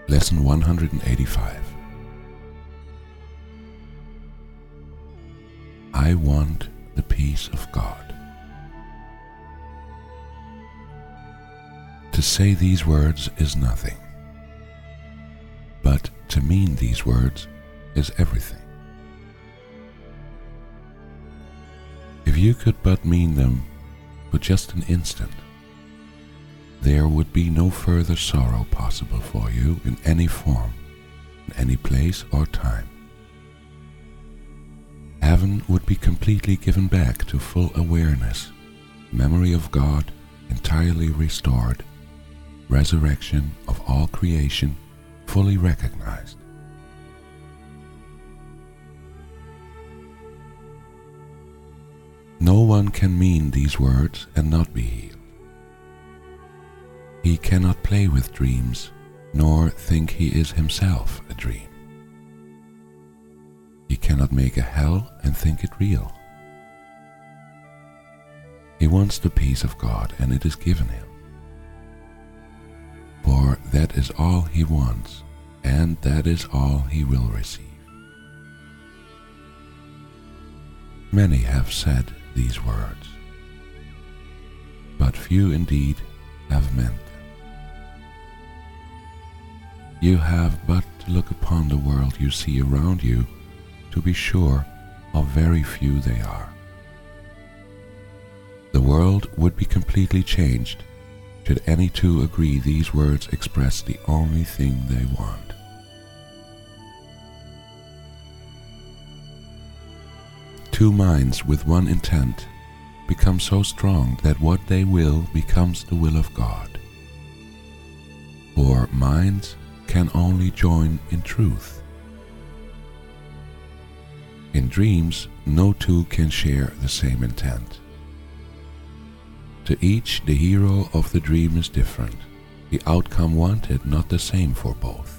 Lesson 185. I want the peace of God. To say these words is nothing, but to mean these words is everything. If you could but mean them for just an instant, there would be no further sorrow possible for you in any form, in any place or time. Heaven would be completely given back to full awareness, memory of God entirely restored, resurrection of all creation fully recognized. No one can mean these words and not be healed. He cannot play with dreams, nor think he is himself a dream. He cannot make a hell and think it real. He wants the peace of God, and it is given him. For that is all he wants, and that is all he will receive. Many have said these words, but few indeed have meant them. You have but to look upon the world you see around you to be sure how very few they are. The world would be completely changed should any two agree these words express the only thing they want. Two minds with one intent become so strong that what they will becomes the will of God. For minds can only join in truth. In dreams, no two can share the same intent. To each, the hero of the dream is different, the outcome wanted not the same for both.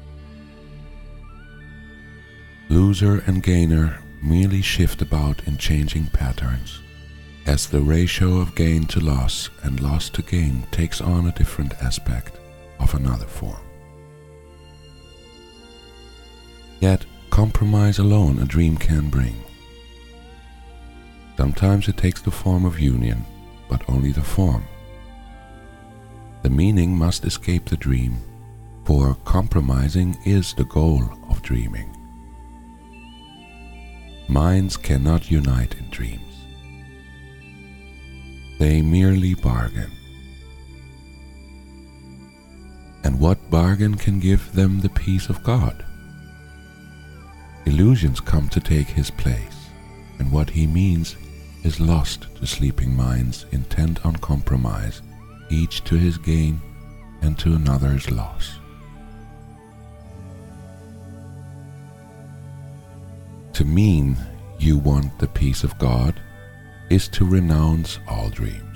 Loser and gainer merely shift about in changing patterns, as the ratio of gain to loss and loss to gain takes on a different aspect of another form. Yet, compromise alone a dream can bring. Sometimes it takes the form of union, but only the form. The meaning must escape the dream, for compromising is the goal of dreaming. Minds cannot unite in dreams. They merely bargain. And what bargain can give them the peace of God? Illusions come to take his place, and what he means is lost to sleeping minds intent on compromise, each to his gain and to another's loss. To mean you want the peace of God is to renounce all dreams.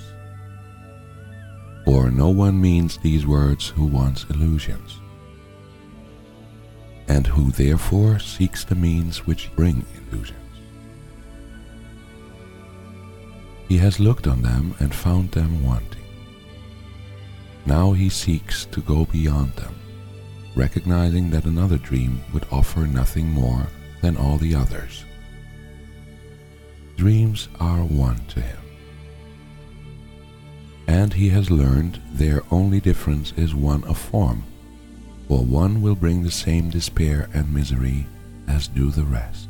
For no one means these words who wants illusions, and who therefore seeks the means which bring illusions. He has looked on them and found them wanting. Now he seeks to go beyond them, recognizing that another dream would offer nothing more than all the others. Dreams are one to him, and he has learned their only difference is one of form, for one will bring the same despair and misery as do the rest.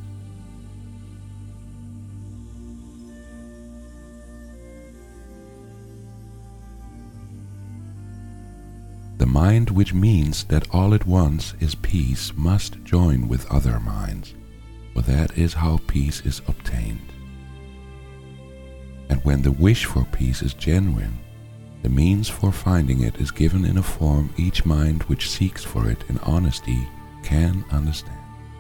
The mind which means that all it wants is peace must join with other minds, for that is how peace is obtained. And when the wish for peace is genuine, the means for finding it is given in a form each mind which seeks for it in honesty can understand.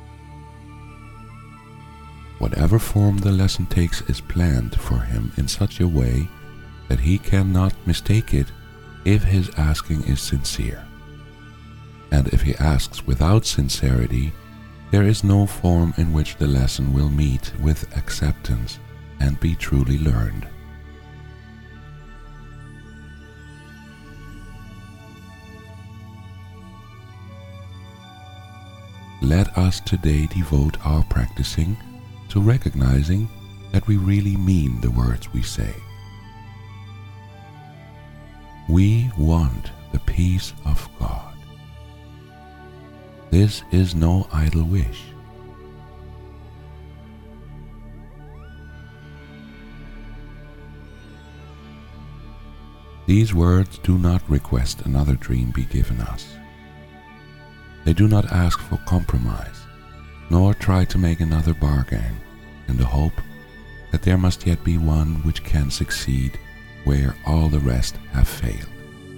Whatever form the lesson takes is planned for him in such a way that he cannot mistake it if his asking is sincere. And if he asks without sincerity, there is no form in which the lesson will meet with acceptance and be truly learned. let us today devote our practicing to recognizing that we really mean the words we say. We want the peace of God. This is no idle wish. These words do not request another dream be given us. They do not ask for compromise, nor try to make another bargain in the hope that there must yet be one which can succeed where all the rest have failed.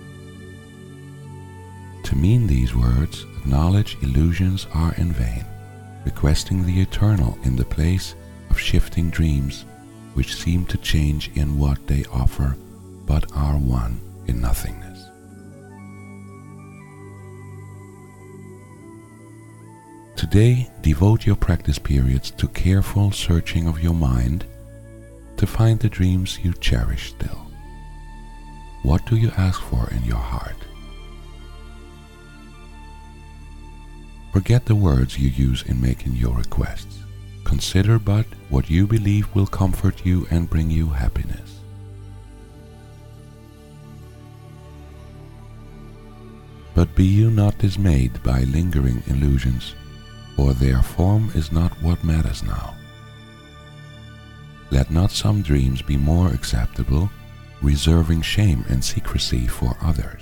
To mean these words, acknowledge illusions are in vain, requesting the eternal in the place of shifting dreams which seem to change in what they offer but are one in nothingness. Today, devote your practice periods to careful searching of your mind to find the dreams you cherish still. What do you ask for in your heart? Forget the words you use in making your requests. Consider but what you believe will comfort you and bring you happiness. But be you not dismayed by lingering illusions, for their form is not what matters now. Let not some dreams be more acceptable, reserving shame and secrecy for others.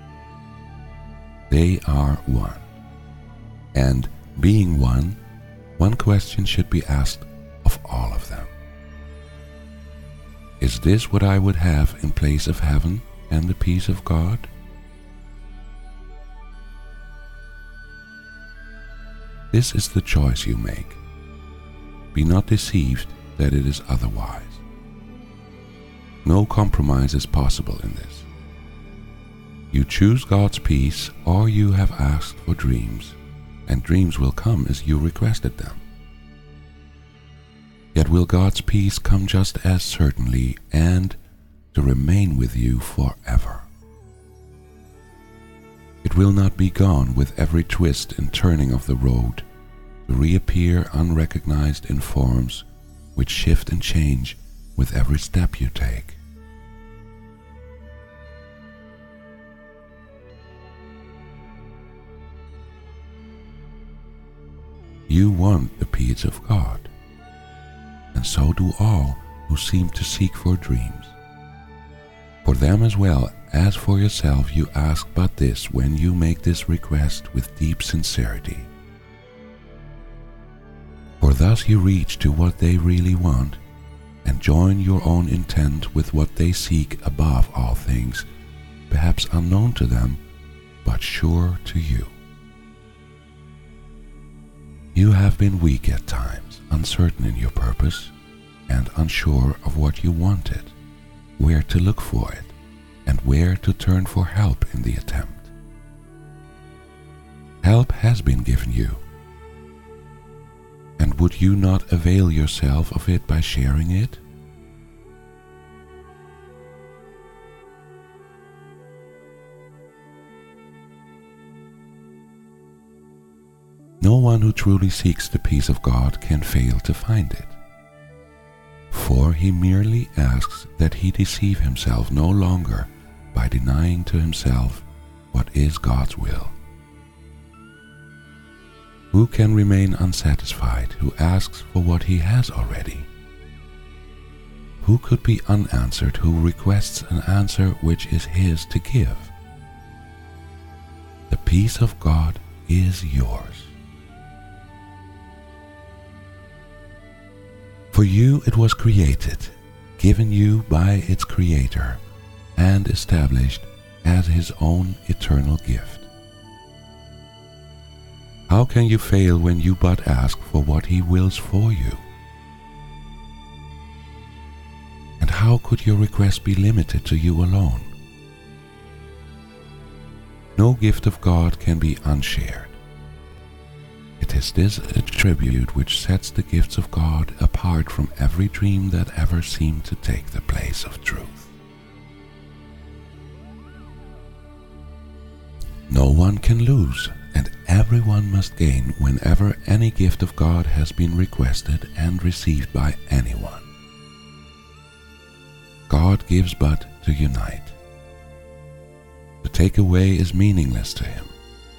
They are one. And being one question should be asked of all of them. Is this what I would have in place of heaven and the peace of God? This is the choice you make. Be not deceived that it is otherwise. No compromise is possible in this. You choose God's peace, or you have asked for dreams, and dreams will come as you requested them. Yet will God's peace come just as certainly and to remain with you forever. It will not be gone with every twist and turning of the road, to reappear unrecognized in forms which shift and change with every step you take. You want the peace of God, and so do all who seem to seek for dreams. For them as well as for yourself you ask but this when you make this request with deep sincerity. For thus you reach to what they really want, and join your own intent with what they seek above all things, perhaps unknown to them, but sure to you. You have been weak at times, uncertain in your purpose, and unsure of what you wanted, where to look for it, and where to turn for help in the attempt. Help has been given you, and would you not avail yourself of it by sharing it? No one who truly seeks the peace of God can fail to find it, for he merely asks that he deceive himself no longer by denying to himself what is God's will. Who can remain unsatisfied who asks for what he has already? Who could be unanswered who requests an answer which is his to give? The peace of God is yours. For you it was created, given you by its Creator, and established as His own eternal gift. How can you fail when you but ask for what He wills for you? And how could your request be limited to you alone? No gift of God can be unshared. It is this attribute which sets the gifts of God apart from every dream that ever seemed to take the place of truth. No one can lose, and everyone must gain whenever any gift of God has been requested and received by anyone. God gives but to unite. To take away is meaningless to him.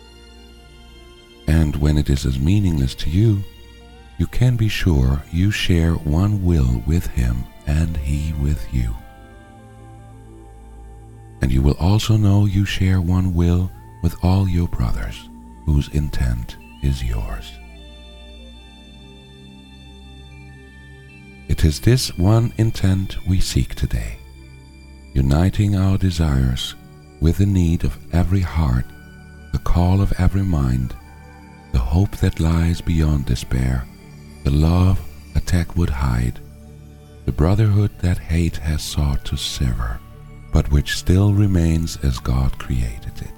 And when it is as meaningless to you, you can be sure you share one will with him and he with you. And you will also know you share one will with all your brothers, whose intent is yours. It is this one intent we seek today, uniting our desires with the need of every heart, the call of every mind, the hope that lies beyond despair, the love attack would hide, the brotherhood that hate has sought to sever, but which still remains as God created it.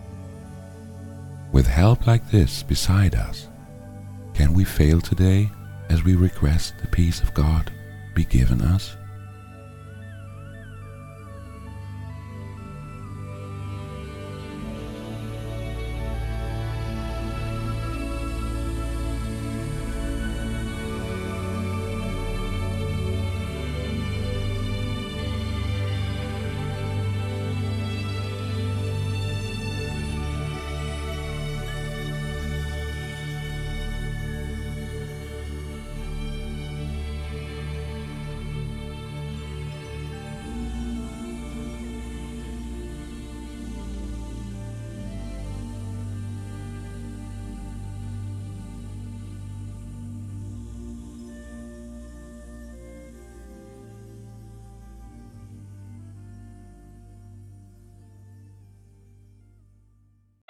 With help like this beside us, can we fail today as we request the peace of God be given us?